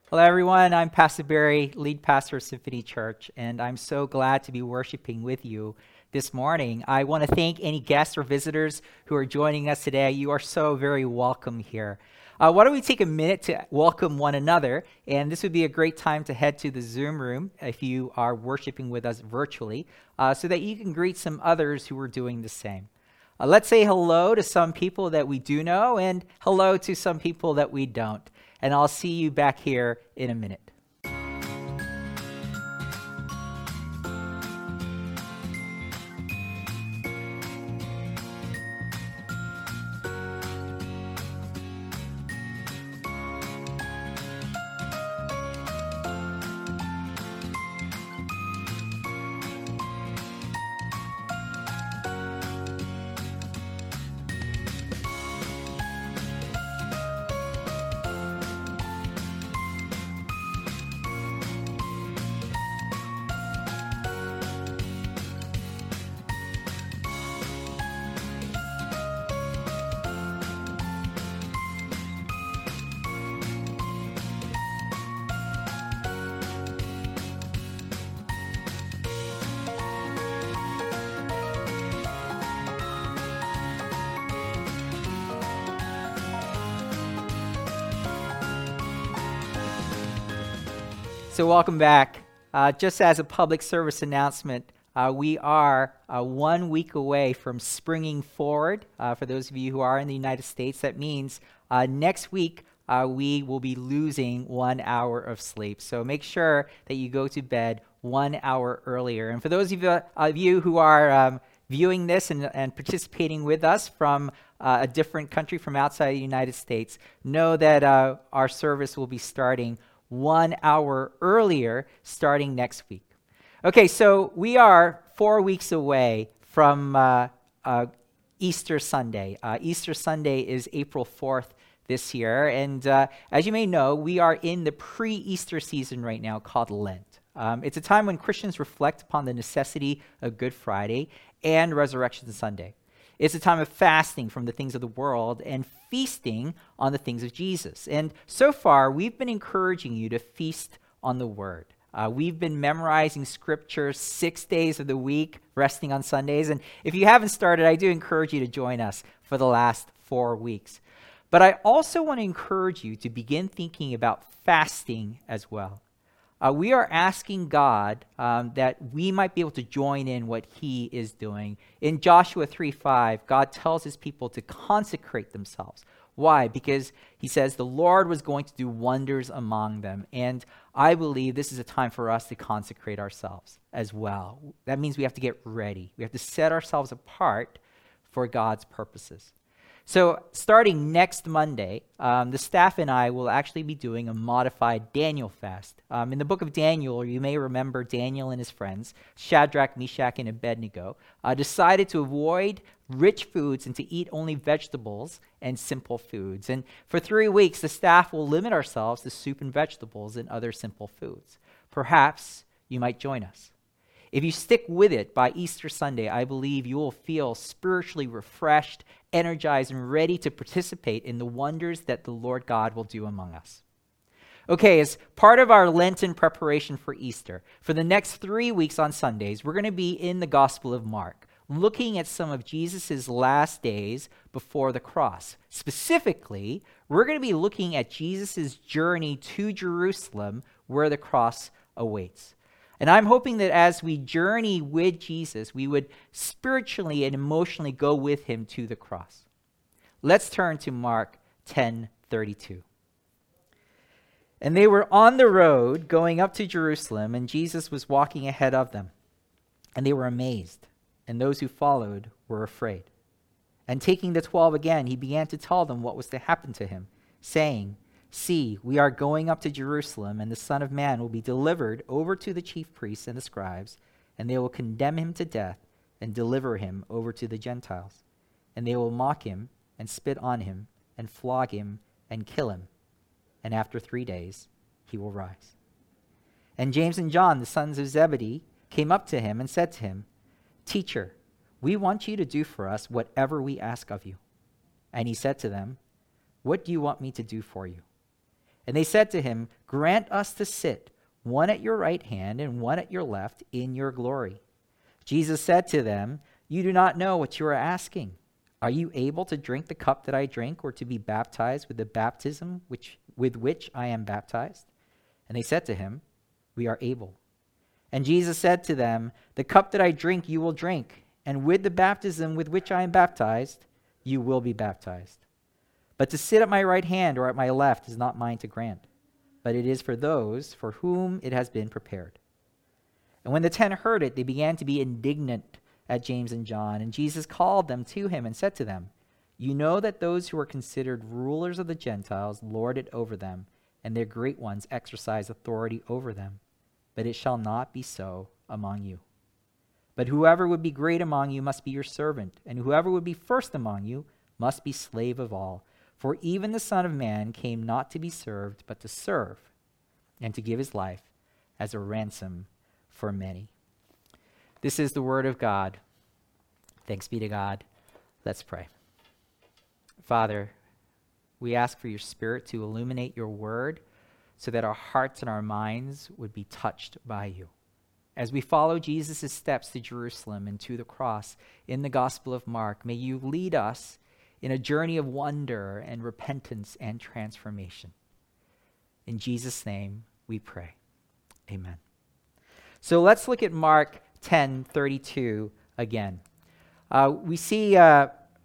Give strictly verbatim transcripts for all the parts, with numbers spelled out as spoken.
Hello, everyone. I'm Pastor Barry, lead pastor of Symphony Church, and I'm so glad to be worshiping with you this morning. I want to thank any guests or visitors who are joining us today. You are so very welcome here. Uh, why don't we take a minute to welcome one another? And this would be a great time to head to the Zoom room if you are worshiping with us virtually, uh, so that you can greet some others who are doing the same. Uh, let's say hello to some people that we do know and hello to some people that we don't. And I'll see you back here in a minute. So welcome back. Uh, just as a public service announcement, uh, we are uh, one week away from springing forward. Uh, for those of you who are in the United States, that means uh, next week uh, we will be losing one hour of sleep. So make sure that you go to bed one hour earlier. And for those of you, uh, of you who are um, viewing this and, and participating with us from uh, a different country from outside the United States, know that uh, our service will be starting one hour earlier starting next week. Okay, so we are four weeks away from uh, uh, Easter Sunday. Uh, Easter Sunday is April fourth this year, and uh, as you may know, we are in the pre-Easter season right now called Lent. Um, it's a time when Christians reflect upon the necessity of Good Friday and Resurrection Sunday. It's a time of fasting from the things of the world and feasting on the things of Jesus. And so far, we've been encouraging you to feast on the Word. Uh, we've been memorizing Scripture six days of the week, resting on Sundays. And if you haven't started, I do encourage you to join us for the last four weeks. But I also want to encourage you to begin thinking about fasting as well. Uh, we are asking God um, that we might be able to join in what he is doing. In Joshua three five, God tells his people to consecrate themselves. Why? Because he says the Lord was going to do wonders among them. And I believe this is a time for us to consecrate ourselves as well. That means we have to get ready. We have to set ourselves apart for God's purposes. So starting next Monday, um, the staff and I will actually be doing a modified Daniel fast. Um, in the book of Daniel, you may remember Daniel and his friends, Shadrach, Meshach, and Abednego, uh, decided to avoid rich foods and to eat only vegetables and simple foods. And for three weeks, the staff will limit ourselves to soup and vegetables and other simple foods. Perhaps you might join us. If you stick with it by Easter Sunday, I believe you will feel spiritually refreshed, energized, and ready to participate in the wonders that the Lord God will do among us. Okay, as part of our Lenten preparation for Easter, for the next three weeks on Sundays, we're going to be in the Gospel of Mark, looking at some of Jesus' last days before the cross. Specifically, we're going to be looking at Jesus' journey to Jerusalem where the cross awaits. And I'm hoping that as we journey with Jesus, we would spiritually and emotionally go with him to the cross. Let's turn to Mark ten thirty-two. And they were on the road going up to Jerusalem, and Jesus was walking ahead of them. And they were amazed, and those who followed were afraid. And taking the twelve again, he began to tell them what was to happen to him, saying, "See, we are going up to Jerusalem, and the Son of Man will be delivered over to the chief priests and the scribes, and they will condemn him to death and deliver him over to the Gentiles. And they will mock him and spit on him and flog him and kill him. And after three days, he will rise." And James and John, the sons of Zebedee, came up to him and said to him, "Teacher, we want you to do for us whatever we ask of you." And he said to them, "What do you want me to do for you?" And they said to him, "Grant us to sit, one at your right hand and one at your left, in your glory." Jesus said to them, "You do not know what you are asking. Are you able to drink the cup that I drink, or to be baptized with the baptism which with which I am baptized?" And they said to him, "We are able." And Jesus said to them, "The cup that I drink you will drink, and with the baptism with which I am baptized, you will be baptized. But to sit at my right hand or at my left is not mine to grant, but it is for those for whom it has been prepared." And when the ten heard it, they began to be indignant at James and John. And Jesus called them to him and said to them, "You know that those who are considered rulers of the Gentiles lord it over them, and their great ones exercise authority over them. But it shall not be so among you. But whoever would be great among you must be your servant, and whoever would be first among you must be slave of all. For even the Son of Man came not to be served, but to serve, and to give his life as a ransom for many." This is the word of God. Thanks be to God. Let's pray. Father, we ask for your Spirit to illuminate your word so that our hearts and our minds would be touched by you. As we follow Jesus' steps to Jerusalem and to the cross in the Gospel of Mark, may you lead us in a journey of wonder and repentance and transformation. In Jesus' name we pray. Amen. So let's look at Mark ten thirty-two again. Uh, we see uh,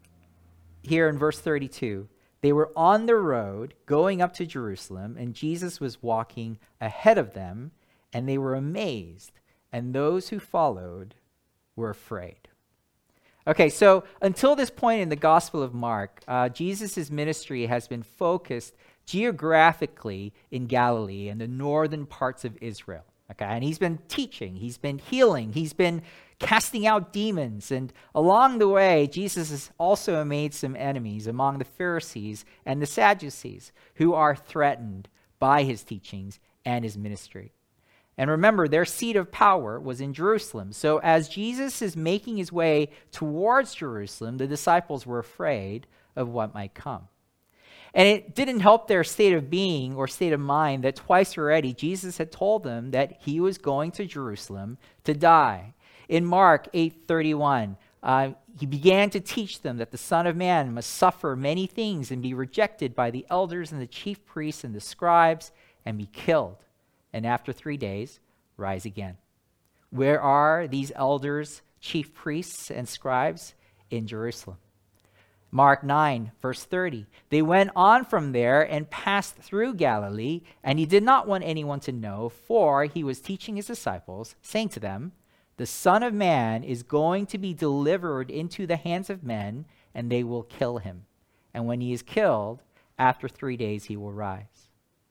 here in verse thirty-two, they were on the road going up to Jerusalem, and Jesus was walking ahead of them, and they were amazed, and those who followed were afraid. Okay, so until this point in the Gospel of Mark, uh, Jesus' ministry has been focused geographically in Galilee and the northern parts of Israel. Okay, and he's been teaching, he's been healing, he's been casting out demons. And along the way, Jesus has also made some enemies among the Pharisees and the Sadducees who are threatened by his teachings and his ministry. And remember, their seat of power was in Jerusalem. So as Jesus is making his way towards Jerusalem, the disciples were afraid of what might come. And it didn't help their state of being or state of mind that twice already Jesus had told them that he was going to Jerusalem to die. In Mark eight thirty-one, uh, he began to teach them that the Son of Man must suffer many things and be rejected by the elders and the chief priests and the scribes and be killed, and after three days rise again. Where are these elders, chief priests, and scribes? In Jerusalem. Mark nine, verse thirty, they went on from there and passed through Galilee, and he did not want anyone to know, for he was teaching his disciples, saying to them, "The Son of Man is going to be delivered into the hands of men, and they will kill him. And when he is killed, after three days he will rise."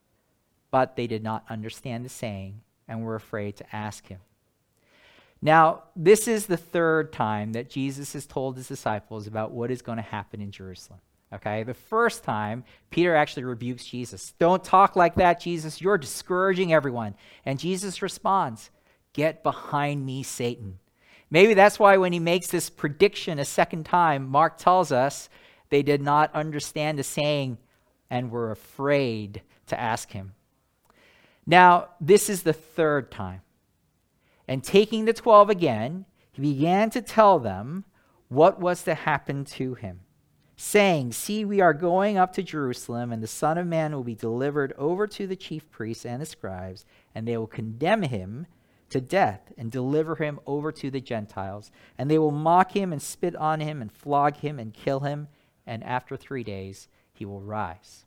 But they did not understand the saying and were afraid to ask him. Now, this is the third time that Jesus has told his disciples about what is going to happen in Jerusalem. Okay, the first time, Peter actually rebukes Jesus. "Don't talk like that, Jesus. You're discouraging everyone." And Jesus responds, "Get behind me, Satan." Maybe that's why when he makes this prediction a second time, Mark tells us they did not understand the saying and were afraid to ask him. Now, this is the third time. And taking the twelve again, he began to tell them what was to happen to him, saying, "See, we are going up to Jerusalem, and the Son of Man will be delivered over to the chief priests and the scribes, and they will condemn him to death and deliver him over to the Gentiles. And they will mock him and spit on him and flog him and kill him, and after three days he will rise."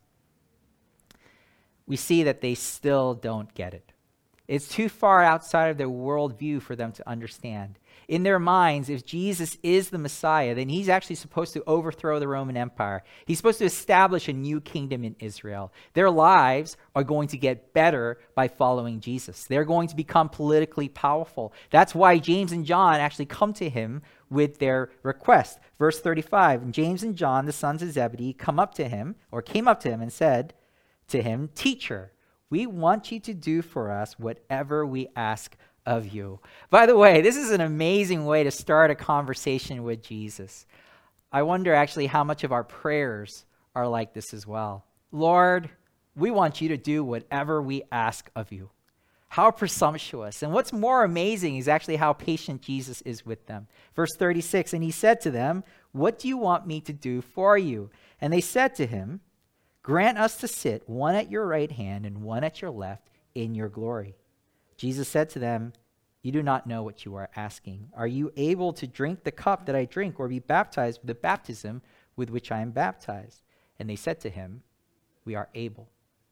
We see that they still don't get it. It's too far outside of their worldview for them to understand. In their minds, if Jesus is the Messiah, then he's actually supposed to overthrow the Roman Empire. He's supposed to establish a new kingdom in Israel. Their lives are going to get better by following Jesus. They're going to become politically powerful. That's why James and John actually come to him with their request. Verse thirty-five, and James and John, the sons of Zebedee, come up to him, or came up to him and said to him, "Teacher, we want you to do for us whatever we ask of you." By the way, this is an amazing way to start a conversation with Jesus. I wonder actually how much of our prayers are like this as well. Lord, we want you to do whatever we ask of you. How presumptuous. And what's more amazing is actually how patient Jesus is with them. Verse thirty-six, and he said to them, what do you want me to do for you? And they said to him, grant us to sit one at your right hand and one at your left in your glory. Jesus said to them, you do not know what you are asking. Are you able to drink the cup that I drink or be baptized with the baptism with which I am baptized? And they said to him, we are able.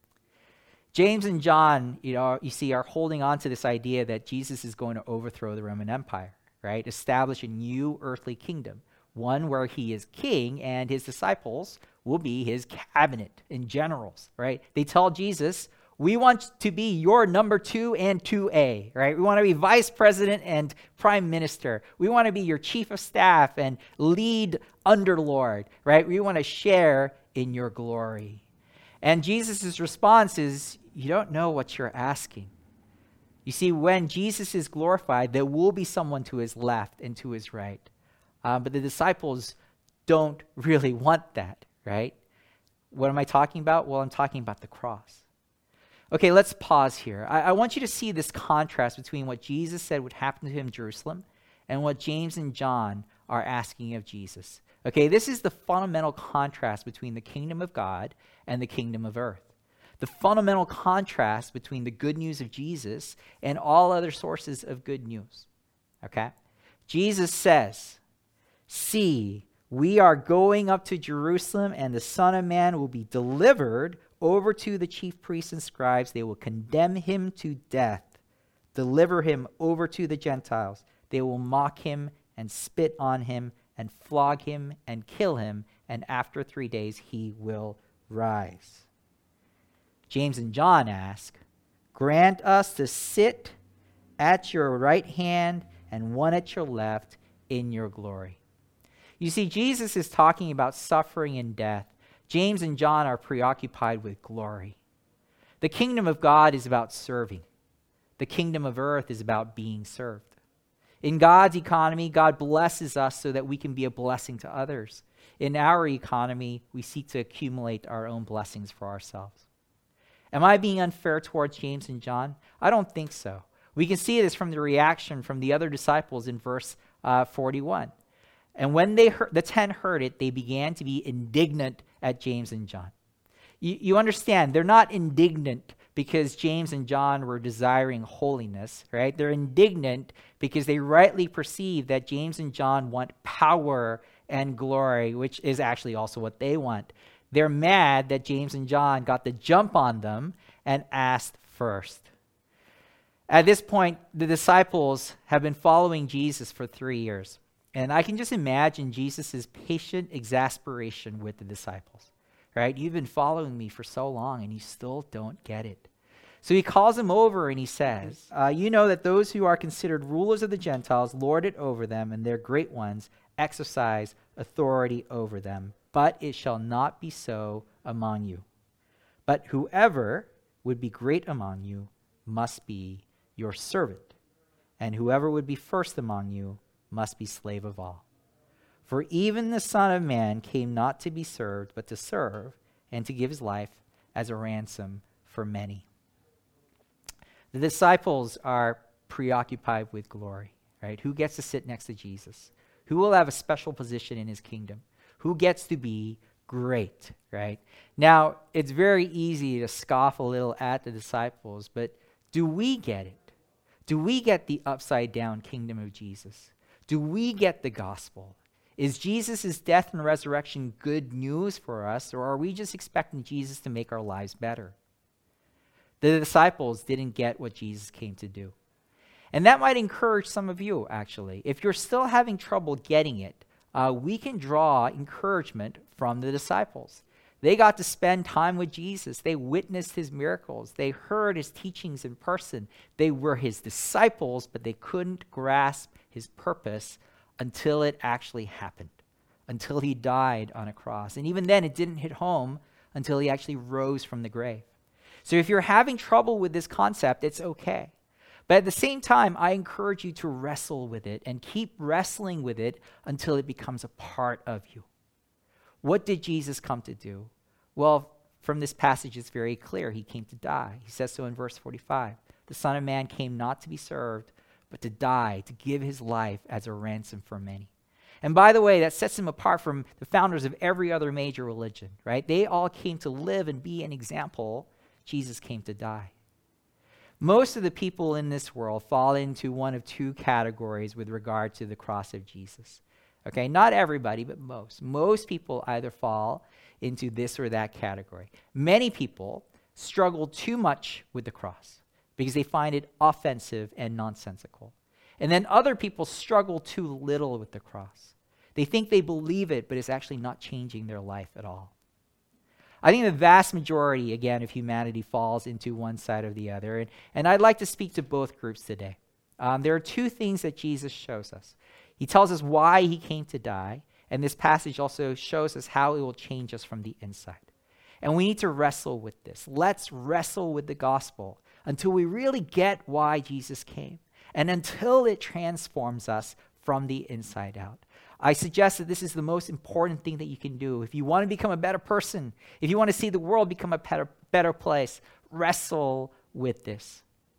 James and John, you know, you see, are holding on to this idea that Jesus is going to overthrow the Roman Empire, right? Establish a new earthly kingdom, one where he is king and his disciples will be his cabinet and generals, right? They tell Jesus, we want to be your number two and two A, right? We want to be vice president and prime minister. We want to be your chief of staff and lead underlord, right? We want to share in your glory. And Jesus' response is, you don't know what you're asking. You see, when Jesus is glorified, there will be someone to his left and to his right. Um, but the disciples don't really want that, right? What am I talking about? Well, I'm talking about the cross. Okay, let's pause here. I, I want you to see this contrast between what Jesus said would happen to him in Jerusalem and what James and John are asking of Jesus. Okay, this is the fundamental contrast between the kingdom of God and the kingdom of earth. The fundamental contrast between the good news of Jesus and all other sources of good news. Okay? Jesus says, see, we are going up to Jerusalem, and the Son of Man will be delivered over to the chief priests and scribes. They will condemn him to death, deliver him over to the Gentiles. They will mock him and spit on him and flog him and kill him, and after three days he will rise. James and John ask, grant us to sit at your right hand and one at your left in your glory. You see, Jesus is talking about suffering and death. James and John are preoccupied with glory. The kingdom of God is about serving. The kingdom of earth is about being served. In God's economy, God blesses us so that we can be a blessing to others. In our economy, we seek to accumulate our own blessings for ourselves. Am I being unfair towards James and John? I don't think so. We can see this from the reaction from the other disciples in verse uh, forty-one. And when they heard, the ten heard it, they began to be indignant at James and John. You, you understand, they're not indignant because James and John were desiring holiness, right? They're indignant because they rightly perceive that James and John want power and glory, which is actually also what they want. They're mad that James and John got the jump on them and asked first. At this point, the disciples have been following Jesus for three years. And I can just imagine Jesus' patient exasperation with the disciples, right? You've been following me for so long and you still don't get it. So he calls them over and he says, uh, you know that those who are considered rulers of the Gentiles lord it over them, and their great ones exercise authority over them. But it shall not be so among you. But whoever would be great among you must be your servant, and whoever would be first among you must be slave of all. For even the Son of Man came not to be served, but to serve, and to give his life as a ransom for many. The disciples are preoccupied with glory, right? Who gets to sit next to Jesus? Who will have a special position in his kingdom? Who gets to be great, right? Now, it's very easy to scoff a little at the disciples, but do we get it? Do we get the upside down kingdom of Jesus? Do we get the gospel? Is Jesus' death and resurrection good news for us, or are we just expecting Jesus to make our lives better? The disciples didn't get what Jesus came to do. And that might encourage some of you, actually. If you're still having trouble getting it, uh, we can draw encouragement from the disciples. They got to spend time with Jesus. They witnessed his miracles. They heard his teachings in person. They were his disciples, but they couldn't grasp his purpose until it actually happened, until he died on a cross. And even then, it didn't hit home until he actually rose from the grave. So if you're having trouble with this concept, it's okay. But at the same time, I encourage you to wrestle with it and keep wrestling with it until it becomes a part of you. What did Jesus come to do? Well, from this passage is very clear. He came to die. He says so in verse forty-five. The Son of Man came not to be served, but to die, to give his life as a ransom for many. And by the way, that sets him apart from the founders of every other major religion, right? They all came to live and be an example. Jesus came to die. Most of the people in this world fall into one of two categories with regard to the cross of Jesus. Okay, not everybody, but most. Most people either fall into this or that category. Many people struggle too much with the cross because they find it offensive and nonsensical. And then other people struggle too little with the cross. They think they believe it, but it's actually not changing their life at all. I think the vast majority, again, of humanity falls into one side or the other. And, and I'd like to speak to both groups today. Um, there are two things that Jesus shows us. He tells us why he came to die, and this passage also shows us how it will change us from the inside. And we need to wrestle with this. Let's wrestle with the gospel until we really get why Jesus came, and until it transforms us from the inside out. I suggest that this is the most important thing that you can do. If you want to become a better person, if you want to see the world become a better, better place, wrestle with this.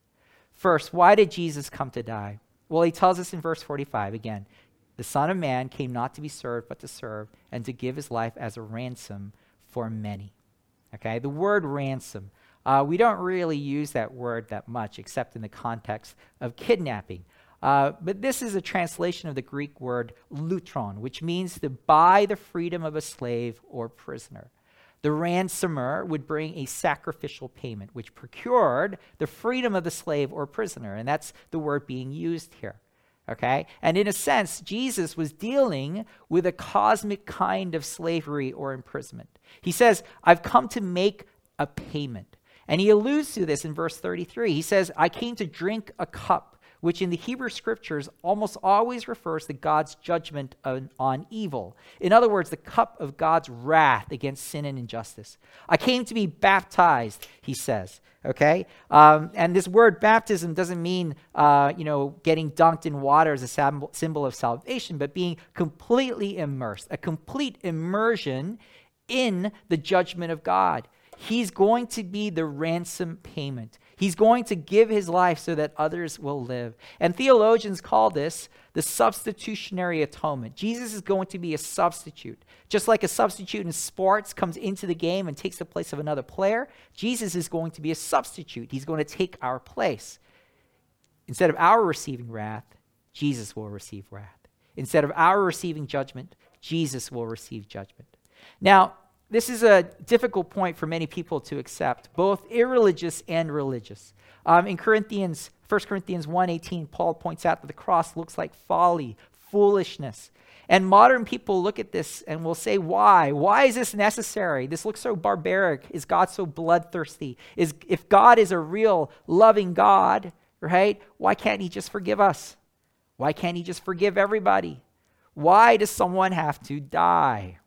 First, why did Jesus come to die? Well, he tells us in verse forty-five again, the Son of Man came not to be served, but to serve, and to give his life as a ransom for many. Okay, the word ransom. Uh, we don't really use that word that much, except in the context of kidnapping. Uh, but this is a translation of the Greek word lutron, which means to buy the freedom of a slave or prisoner. The ransomer would bring a sacrificial payment, which procured the freedom of the slave or prisoner. And that's the word being used here. Okay? And in a sense, Jesus was dealing with a cosmic kind of slavery or imprisonment. He says, I've come to make a payment. And he alludes to this in verse thirty-three. He says, I came to drink a cup, which in the Hebrew scriptures almost always refers to God's judgment on, on evil. In other words, the cup of God's wrath against sin and injustice. I came to be baptized, he says, okay? Um, and this word baptism doesn't mean, uh, you know, getting dunked in water as a symbol, symbol of salvation, but being completely immersed, a complete immersion in the judgment of God. He's going to be the ransom payment. He's going to give his life so that others will live. And theologians call this the substitutionary atonement. Jesus is going to be a substitute. Just like a substitute in sports comes into the game and takes the place of another player, Jesus is going to be a substitute. He's going to take our place. Instead of our receiving wrath, Jesus will receive wrath. Instead of our receiving judgment, Jesus will receive judgment. Now, this is a difficult point for many people to accept, both irreligious and religious. Um, in Corinthians, First Corinthians one eighteen, Paul points out that the cross looks like folly, foolishness. And modern people look at this and will say, why? Why is this necessary? This looks so barbaric. Is God so bloodthirsty? Is, if God is a real loving God, right, why can't he just forgive us? Why can't he just forgive everybody? Why does someone have to die?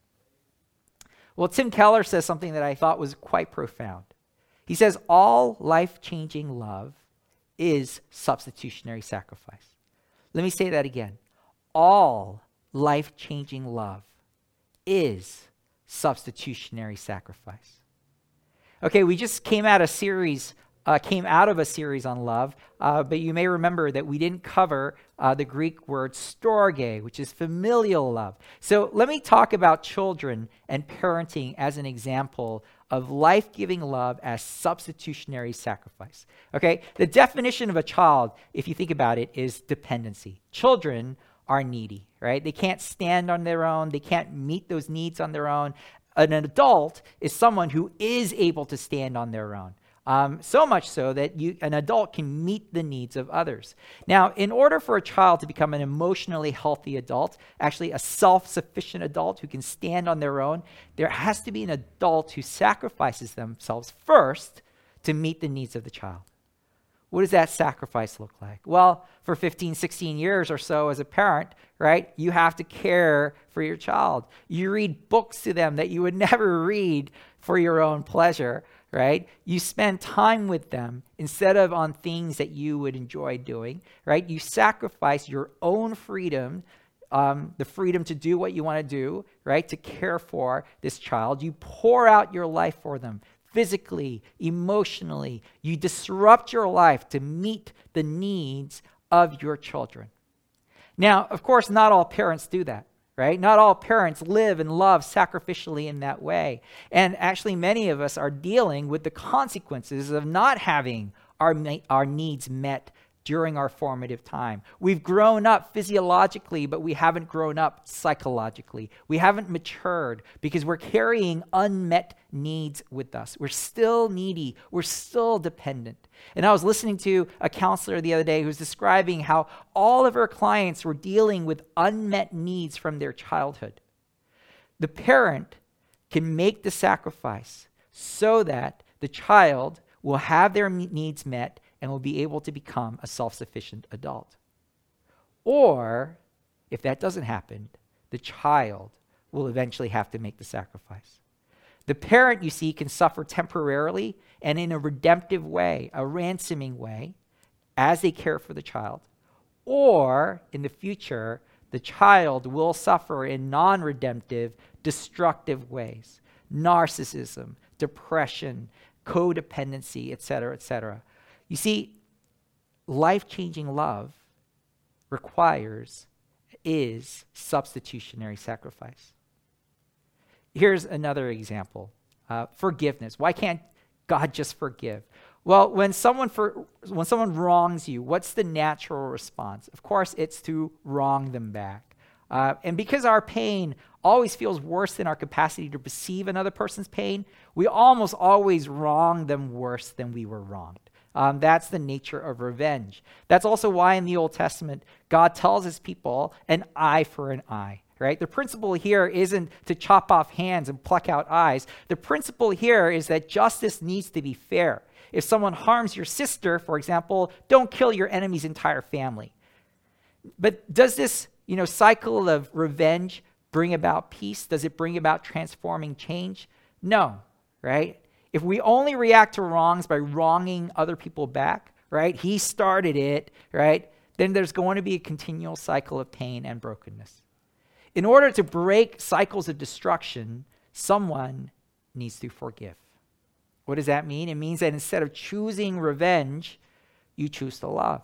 Well, Tim Keller says something that I thought was quite profound. He says, all life-changing love is substitutionary sacrifice. Let me say that again. All life-changing love is substitutionary sacrifice. Okay, we just came out a series, uh, came out of a series on love, uh, but you may remember that we didn't cover uh, the Greek word storge, which is familial love. So let me talk about children and parenting as an example of life-giving love as substitutionary sacrifice. Okay, the definition of a child, if you think about it, is dependency. Children are needy, right? They can't stand on their own. They can't meet those needs on their own. An adult is someone who is able to stand on their own. Um, so much so that you, an adult can meet the needs of others. Now, in order for a child to become an emotionally healthy adult, actually a self-sufficient adult who can stand on their own, there has to be an adult who sacrifices themselves first to meet the needs of the child. What does that sacrifice look like? Well, for fifteen, sixteen years or so as a parent, right, you have to care for your child. You read books to them that you would never read for your own pleasure, right? You spend time with them instead of on things that you would enjoy doing, right? You sacrifice your own freedom, um, the freedom to do what you want to do, right? To care for this child. You pour out your life for them physically, emotionally. You disrupt your life to meet the needs of your children. Now, of course, not all parents do that, right? Not all parents live and love sacrificially in that way. And actually, many of us are dealing with the consequences of not having our, our needs met during our formative time. We've grown up physiologically, but we haven't grown up psychologically. We haven't matured because we're carrying unmet needs with us. We're still needy. We're still dependent. And I was listening to a counselor the other day who was describing how all of her clients were dealing with unmet needs from their childhood. The parent can make the sacrifice so that the child will have their needs met and will be able to become a self-sufficient adult. Or, if that doesn't happen, the child will eventually have to make the sacrifice. The parent, you see, can suffer temporarily and in a redemptive way, a ransoming way, as they care for the child. Or, in the future, the child will suffer in non-redemptive, destructive ways. Narcissism, depression, codependency, et cetera, et cetera. You see, life-changing love requires, is substitutionary sacrifice. Here's another example. Uh, forgiveness. Why can't God just forgive? Well, when someone for, when someone wrongs you, what's the natural response? Of course, it's to wrong them back. Uh, and because our pain always feels worse than our capacity to perceive another person's pain, we almost always wrong them worse than we were wronged. Um, that's the nature of revenge. That's also why in the Old Testament, God tells his people an eye for an eye, right? The principle here isn't to chop off hands and pluck out eyes. The principle here is that justice needs to be fair. If someone harms your sister, for example, don't kill your enemy's entire family. But does this, you know, cycle of revenge bring about peace? Does it bring about transforming change? No, right? If we only react to wrongs by wronging other people back, right? He started it, right? Then there's going to be a continual cycle of pain and brokenness. In order to break cycles of destruction, someone needs to forgive. What does that mean? It means that instead of choosing revenge, you choose to love.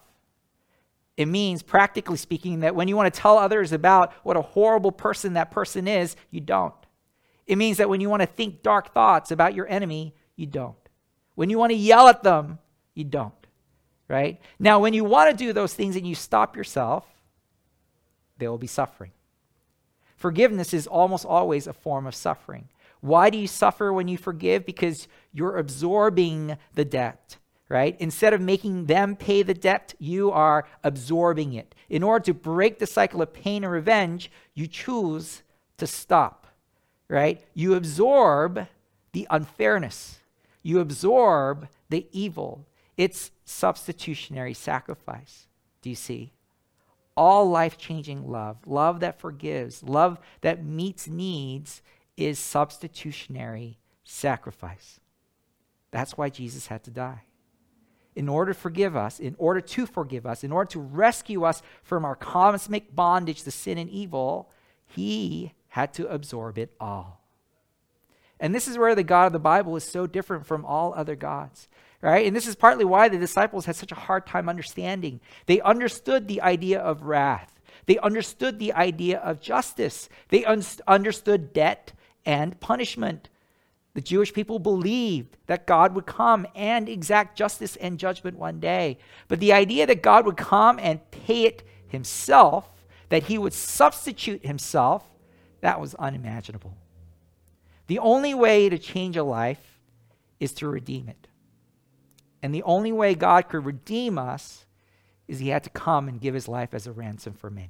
It means, practically speaking, that when you want to tell others about what a horrible person that person is, you don't. It means that when you want to think dark thoughts about your enemy, you don't. When you want to yell at them, you don't, right? Now, when you want to do those things and you stop yourself, there will be suffering. Forgiveness is almost always a form of suffering. Why do you suffer when you forgive? Because you're absorbing the debt, right? Instead of making them pay the debt, you are absorbing it. In order to break the cycle of pain and revenge, you choose to stop. Right? You absorb the unfairness. You absorb the evil. It's substitutionary sacrifice. Do you see? All life-changing love, love that forgives, love that meets needs, is substitutionary sacrifice. That's why Jesus had to die. In order to forgive us, in order to forgive us, in order to rescue us from our cosmic bondage to sin and evil, he had to absorb it all. And this is where the God of the Bible is so different from all other gods, right? And this is partly why the disciples had such a hard time understanding. They understood the idea of wrath. They understood the idea of justice. They un- understood debt and punishment. The Jewish people believed that God would come and exact justice and judgment one day. But the idea that God would come and pay it himself, that he would substitute himself, that was unimaginable. The only way to change a life is to redeem it. And the only way God could redeem us is he had to come and give his life as a ransom for many.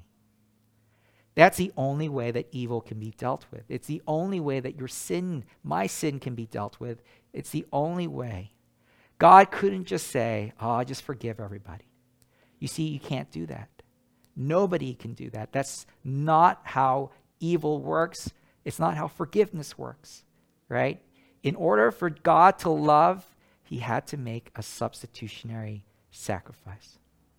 That's the only way that evil can be dealt with. It's the only way that your sin, my sin, can be dealt with. It's the only way. God couldn't just say, oh, just forgive everybody. You see, you can't do that. Nobody can do that. That's not how evil works. It's not how forgiveness works, right? In order for God to love, he had to make a substitutionary sacrifice.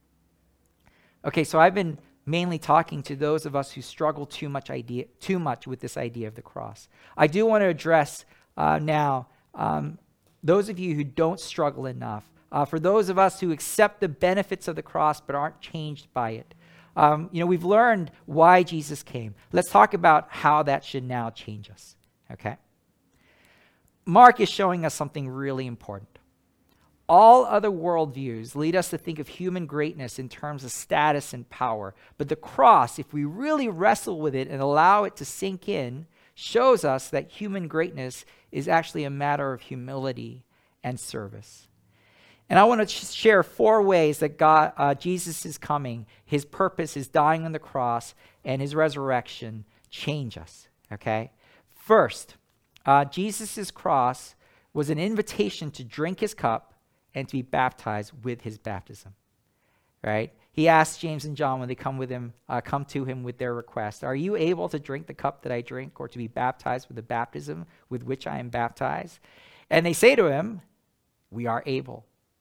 Okay, so I've been mainly talking to those of us who struggle too much idea, too much with this idea of the cross. I do want to address uh, now um, those of you who don't struggle enough, uh, for those of us who accept the benefits of the cross but aren't changed by it. Um, you know, we've learned why Jesus came. Let's talk about how that should now change us, okay? Mark is showing us something really important. All other worldviews lead us to think of human greatness in terms of status and power. But the cross, if we really wrestle with it and allow it to sink in, shows us that human greatness is actually a matter of humility and service. And I want to sh- share four ways that God, uh, Jesus is coming, his purpose, his dying on the cross, and his resurrection change us, okay? First, uh, Jesus' cross was an invitation to drink his cup and to be baptized with his baptism, right? He asked James and John when they come with him, uh, come to him with their request, are you able to drink the cup that I drink or to be baptized with the baptism with which I am baptized? And they say to him, we are able.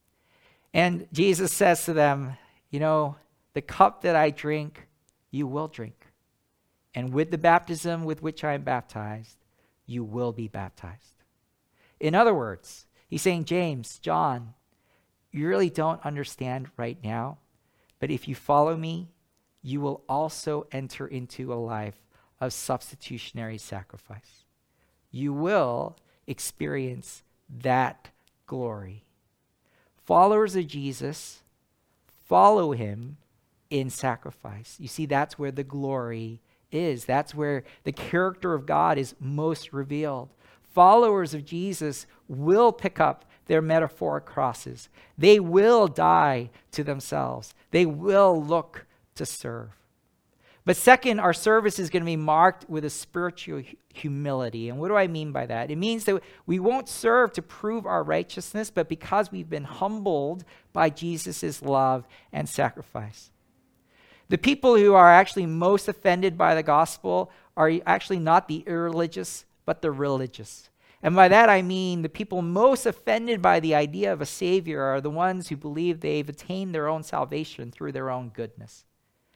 And Jesus says to them, you know, the cup that I drink, you will drink. And with the baptism with which I am baptized, you will be baptized. In other words, he's saying, James, John, you really don't understand right now, but if you follow me, you will also enter into a life of substitutionary sacrifice. You will experience that glory. Followers of Jesus follow him in sacrifice. You see, that's where the glory is. That's where the character of God is most revealed. Followers of Jesus will pick up their metaphoric crosses. They will die to themselves. They will look to serve. But second, our service is going to be marked with a spiritual hu- humility. And what do I mean by that? It means that we won't serve to prove our righteousness, but because we've been humbled by Jesus' love and sacrifice. The people who are actually most offended by the gospel are actually not the irreligious, but the religious. And by that I mean the people most offended by the idea of a savior are the ones who believe they've attained their own salvation through their own goodness.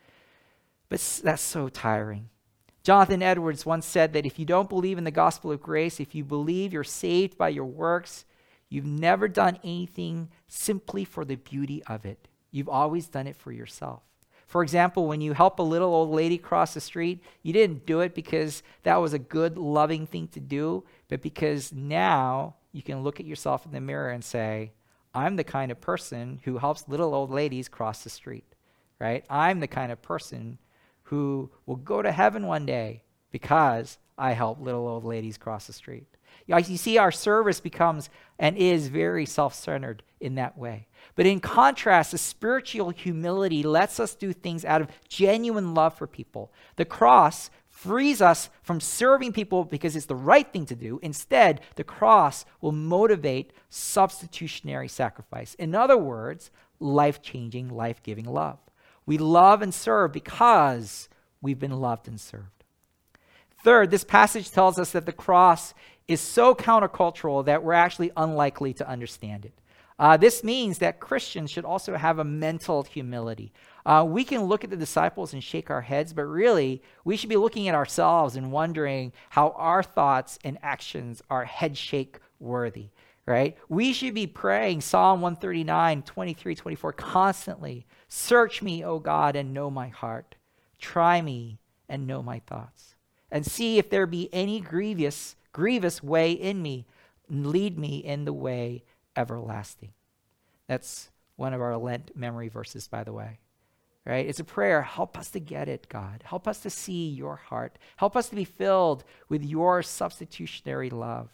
But that's so tiring. Jonathan Edwards once said that if you don't believe in the gospel of grace, if you believe you're saved by your works, you've never done anything simply for the beauty of it. You've always done it for yourself. For example, when you help a little old lady cross the street, you didn't do it because that was a good, loving thing to do, but because now you can look at yourself in the mirror and say, I'm the kind of person who helps little old ladies cross the street, right? I'm the kind of person who will go to heaven one day because I help little old ladies cross the street. You see, our service becomes and is very self-centered in that way. But in contrast, the spiritual humility lets us do things out of genuine love for people. The cross frees us from serving people because it's the right thing to do. Instead, the cross will motivate substitutionary sacrifice. In other words, life-changing, life-giving love. We love and serve because we've been loved and served. Third, this passage tells us that the cross is so countercultural that we're actually unlikely to understand it. Uh, this means that Christians should also have a mental humility. Uh, we can look at the disciples and shake our heads, but really, we should be looking at ourselves and wondering how our thoughts and actions are head shake worthy, right? We should be praying Psalm one thirty-nine, twenty-three, twenty-four constantly. Search me, O God, and know my heart. Try me and know my thoughts. And see if there be any grievous, grievous way in me. Lead me in the way everlasting. That's one of our Lent memory verses, by the way. Right? It's a prayer. Help us to get it, God. Help us to see your heart. Help us to be filled with your substitutionary love.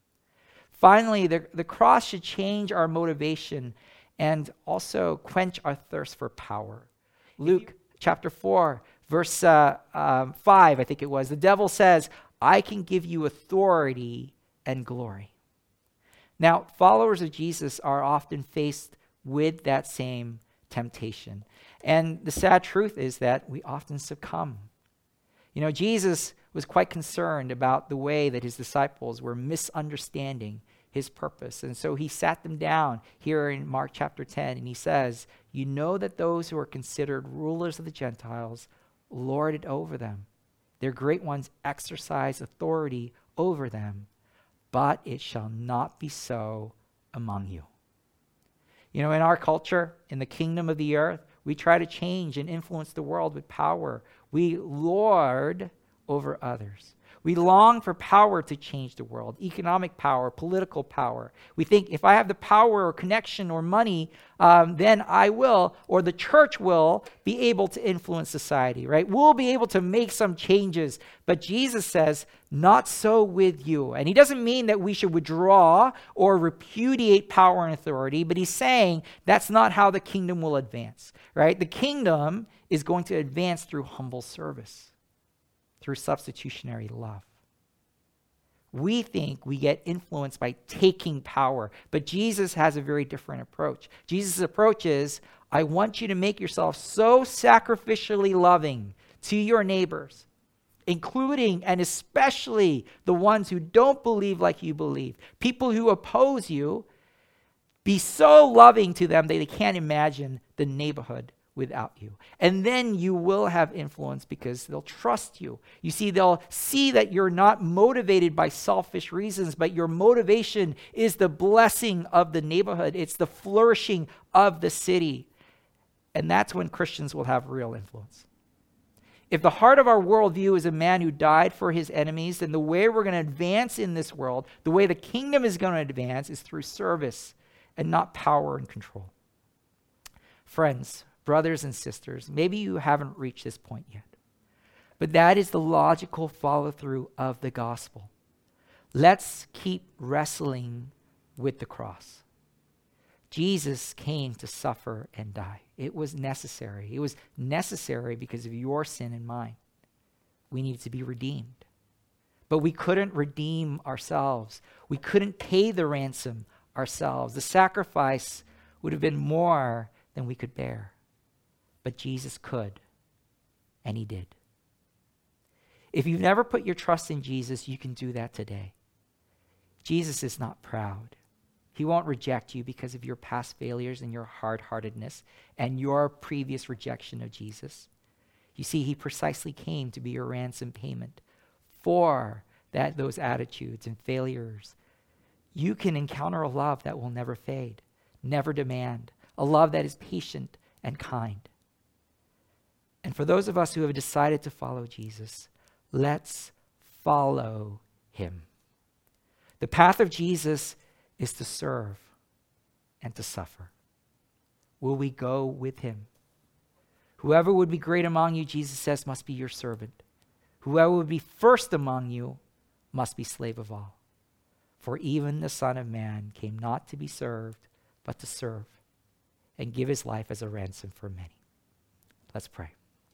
Finally, the, the cross should change our motivation and also quench our thirst for power. Luke chapter four, verse uh, um, five, I think it was. The devil says, I can give you authority and glory. Now, followers of Jesus are often faced with that same temptation. And the sad truth is that we often succumb. You know, Jesus was quite concerned about the way that his disciples were misunderstanding his purpose. And so he sat them down here in Mark chapter ten, and he says, you know that those who are considered rulers of the Gentiles lord it over them. Their great ones exercise authority over them. But it shall not be so among you. You know, in our culture, in the kingdom of the earth, we try to change and influence the world with power. We lord over others. We long for power to change the world, economic power, political power. We think if I have the power or connection or money, um, then I will, or the church will, be able to influence society, right? We'll be able to make some changes. But Jesus says, not so with you. And he doesn't mean that we should withdraw or repudiate power and authority, but he's saying that's not how the kingdom will advance, right? The kingdom is going to advance through humble service, through substitutionary love. We think we get influenced by taking power, but Jesus has a very different approach. Jesus' approach is, I want you to make yourself so sacrificially loving to your neighbors, including and especially the ones who don't believe like you believe, people who oppose you. Be so loving to them that they can't imagine the neighborhood without you. And then you will have influence because they'll trust you. You see, they'll see that you're not motivated by selfish reasons, but your motivation is the blessing of the neighborhood. It's the flourishing of the city. And that's when Christians will have real influence. If the heart of our worldview is a man who died for his enemies, then the way we're going to advance in this world, the way the kingdom is going to advance, is through service and not power and control. Friends, brothers and sisters, maybe you haven't reached this point yet, but that is the logical follow-through of the gospel. Let's keep wrestling with the cross. Jesus came to suffer and die. It was necessary. It was necessary because of your sin and mine. We needed to be redeemed. But we couldn't redeem ourselves. We couldn't pay the ransom ourselves. The sacrifice would have been more than we could bear. But Jesus could, and he did. If you've never put your trust in Jesus, you can do that today. Jesus is not proud. He won't reject you because of your past failures and your hard-heartedness and your previous rejection of Jesus. You see, he precisely came to be your ransom payment for that, those attitudes and failures. You can encounter a love that will never fade, never demand, a love that is patient and kind. And for those of us who have decided to follow Jesus, let's follow him. The path of Jesus is to serve and to suffer. Will we go with him? Whoever would be great among you, Jesus says, must be your servant. Whoever would be first among you must be slave of all. For even the Son of Man came not to be served, but to serve and give his life as a ransom for many. Let's pray.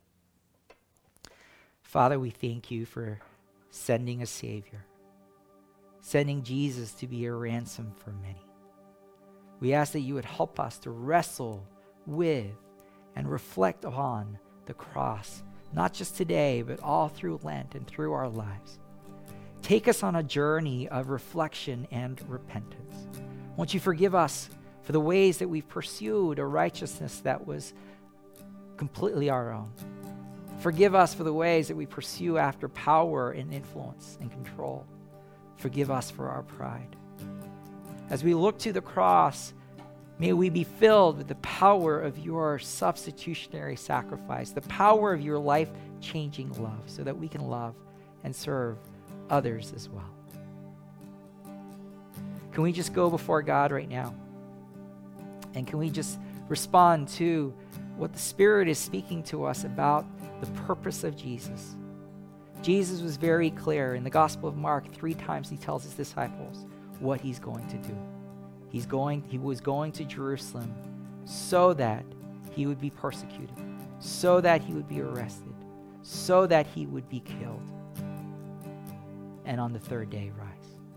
Father, we thank you for sending a Savior, sending Jesus to be a ransom for many. We ask that you would help us to wrestle with and reflect on the cross, not just today, but all through Lent and through our lives. Take us on a journey of reflection and repentance. Won't you forgive us for the ways that we've pursued a righteousness that was completely our own. Forgive us for the ways that we pursue after power and influence and control. Forgive us for our pride. As we look to the cross, may we be filled with the power of your substitutionary sacrifice, the power of your life-changing love, so that we can love and serve others as well. Can we just go before God right now? And can we just respond to what the Spirit is speaking to us about the purpose of Jesus? Jesus was very clear in the Gospel of Mark. Three times he tells his disciples what he's going to do. He's going, he was going to Jerusalem so that he would be persecuted, so that he would be arrested, so that he would be killed, and on the third day rise.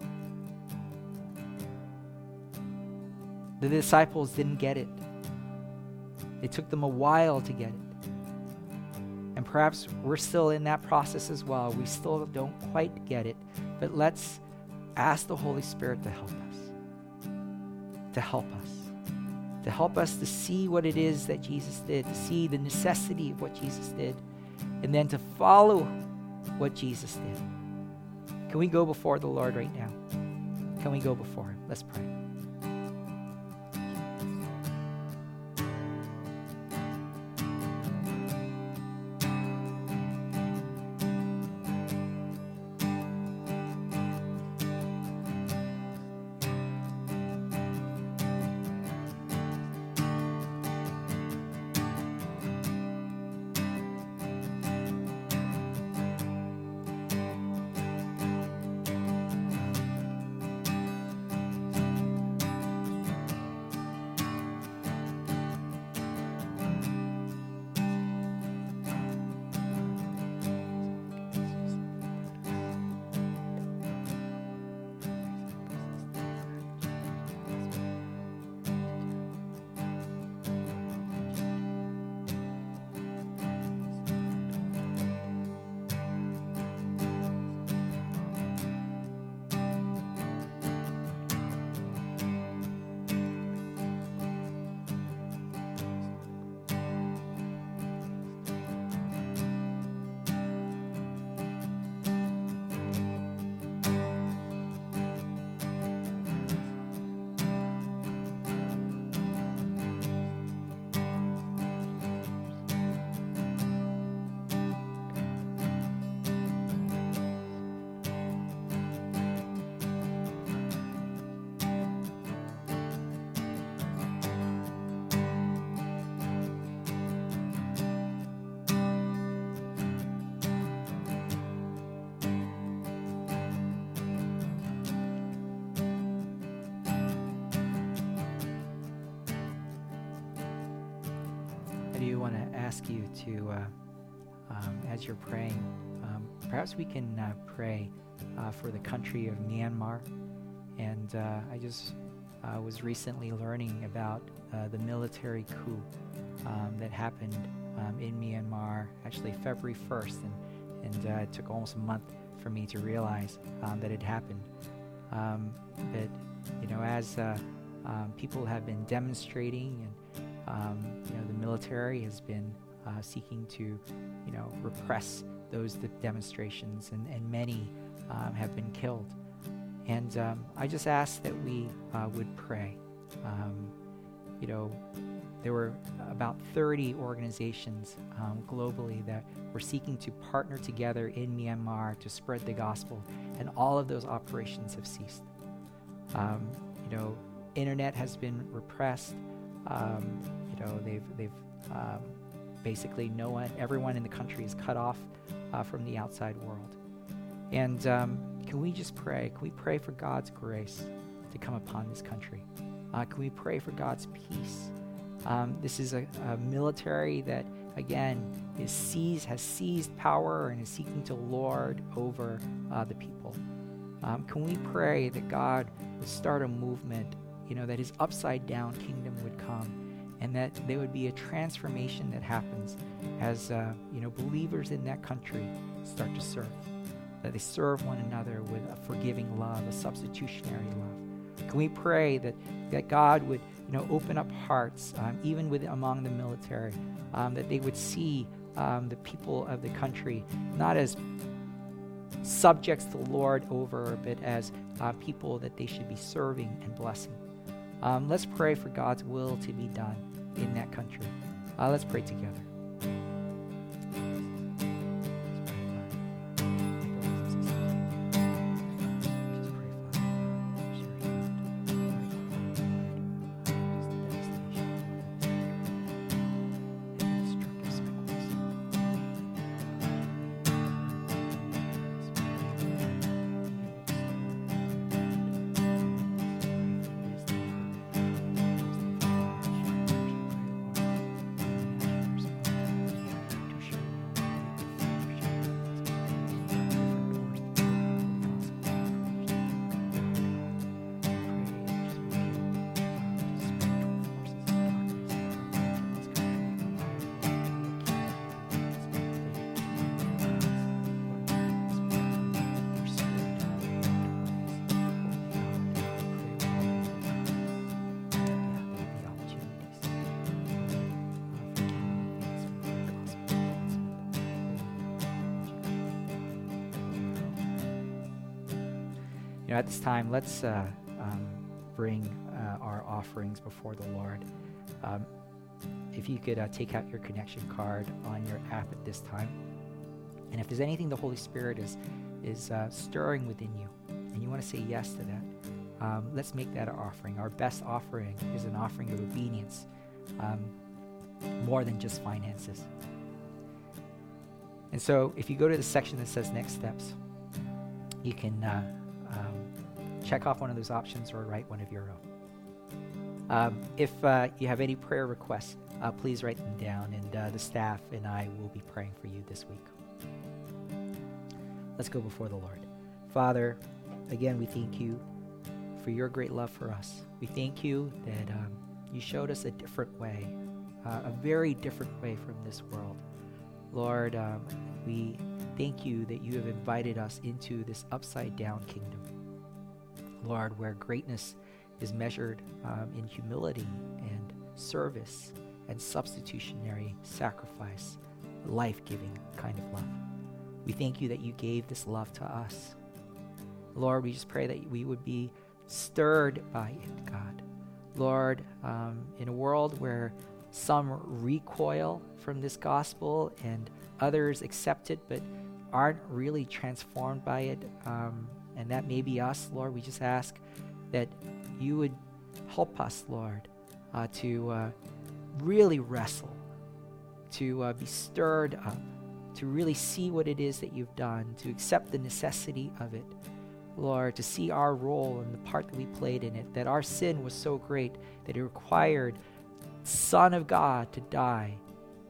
The disciples didn't get it. It took them a while to get it. And perhaps we're still in that process as well. We still don't quite get it. But let's ask the Holy Spirit to help us. To help us. To help us to see what it is that Jesus did. To see the necessity of what Jesus did. And then to follow what Jesus did. Can we go before the Lord right now? Can we go before him? Let's pray. do want to ask you to, uh, um, as you're praying, um, perhaps we can uh, pray uh, for the country of Myanmar. And uh, I just uh, was recently learning about uh, the military coup um, that happened um, in Myanmar, actually February first, and, and uh, it took almost a month for me to realize um, that it happened. Um, but, you know, as uh, um, people have been demonstrating, and, um, you know, the military has been uh, seeking to, you know, repress those de- demonstrations, and, and many um, have been killed. And um, I just ask that we uh, would pray. Um, you know, there were about thirty organizations um, globally that were seeking to partner together in Myanmar to spread the gospel, and all of those operations have ceased. Um, you know, internet has been repressed. Um, you know, they've they've um, basically no one, everyone in the country is cut off uh, from the outside world. And um, can we just pray? Can we pray for God's grace to come upon this country? Uh, can we pray for God's peace? Um, this is a, a military that, again, is seized, has seized power and is seeking to lord over uh, the people. Um, can we pray that God would start a movement, you know, that his upside-down kingdom would come, and that there would be a transformation that happens as, uh, you know, believers in that country start to serve, that they serve one another with a forgiving love, a substitutionary love. Can we pray that, that God would, you know, open up hearts, um, even with among the military, um, that they would see um, the people of the country not as subjects to lord over, but as uh, people that they should be serving and blessing. Um, let's pray for God's will to be done in that country. Uh, let's pray together. You know, at this time, let's uh, um, bring uh, our offerings before the Lord. Um, if you could uh, take out your connection card on your app at this time. And if there's anything the Holy Spirit is, is uh, stirring within you, and you want to say yes to that, um, let's make that our offering. Our best offering is an offering of obedience, um, more than just finances. And so if you go to the section that says Next Steps, you can uh, um, check off one of those options or write one of your own. Um, if uh, you have any prayer requests, uh, please write them down, and uh, the staff and I will be praying for you this week. Let's go before the Lord. Father, again, we thank you for your great love for us. We thank you that um, you showed us a different way, uh, a very different way from this world. Lord, um, we thank you that you have invited us into this upside-down kingdom. Lord, where greatness is measured um, in humility and service and substitutionary sacrifice, life-giving kind of love. We thank you that you gave this love to us. Lord, we just pray that we would be stirred by it, God. Lord, um, in a world where some recoil from this gospel and others accept it but aren't really transformed by it, um, and that may be us, Lord, we just ask that you would help us, Lord, uh, to uh, really wrestle, to uh, be stirred up, to really see what it is that you've done, to accept the necessity of it, Lord, to see our role and the part that we played in it, that our sin was so great that it required Son of God to die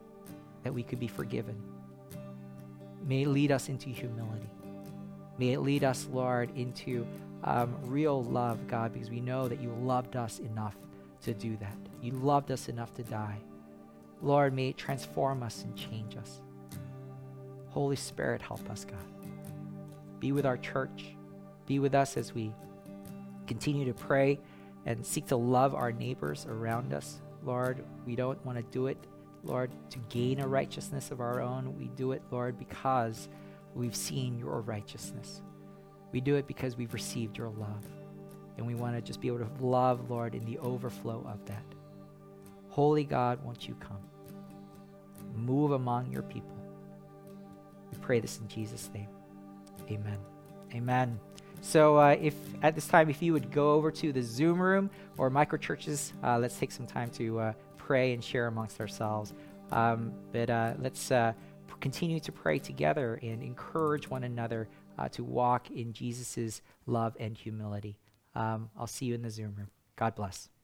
that we could be forgiven. May it lead us into humility. May it lead us, Lord, into um, real love, God, because we know that you loved us enough to do that. You loved us enough to die. Lord, may it transform us and change us. Holy Spirit, help us, God. Be with our church. Be with us as we continue to pray and seek to love our neighbors around us. Lord, we don't want to do it, Lord, to gain a righteousness of our own. We do it, Lord, because we've seen your righteousness. We do it because we've received your love. And we want to just be able to love, Lord, in the overflow of that. Holy God, won't you come? Move among your people. We pray this in Jesus' name. Amen. Amen. So uh, if at this time, if you would go over to the Zoom room or microchurches, uh, let's take some time to uh, pray and share amongst ourselves. Um, but uh, let's uh, p- continue to pray together and encourage one another uh, to walk in Jesus' love and humility. Um, I'll see you in the Zoom room. God bless.